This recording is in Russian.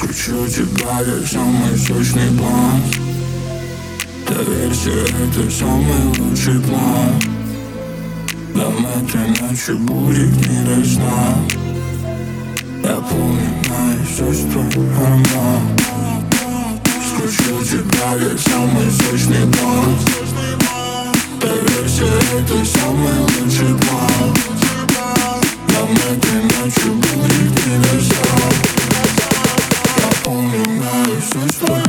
Скручу тебя, как самый сочный план. Доверься, это самый лучший план. Нам этой ночью будет не до сна. Я помню наизусть твой аромат. Скручу тебя, как самый сочный план. Доверься, это самый лучший план. Нам этой ночью будет не до сна. Я помню наизусть твой